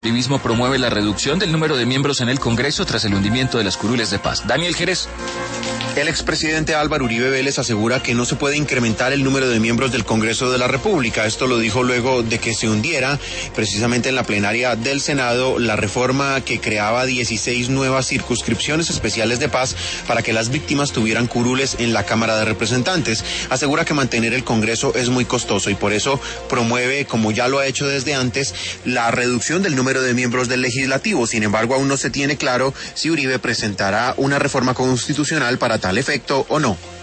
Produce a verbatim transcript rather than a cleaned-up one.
El uribismo promueve la reducción del número de miembros en el Congreso tras el hundimiento de las curules de paz. Daniel Jerez. El expresidente Álvaro Uribe Vélez asegura que no se puede incrementar el número de miembros del Congreso de la República. Esto lo dijo luego de que se hundiera precisamente en la plenaria del Senado la reforma que creaba dieciséis nuevas circunscripciones especiales de paz para que las víctimas tuvieran curules en la Cámara de Representantes. Asegura que mantener el Congreso es muy costoso y por eso promueve, como ya lo ha hecho desde antes, la reducción del número de miembros del Legislativo. Sin embargo, aún no se tiene claro si Uribe presentará una reforma constitucional para tal efecto o no.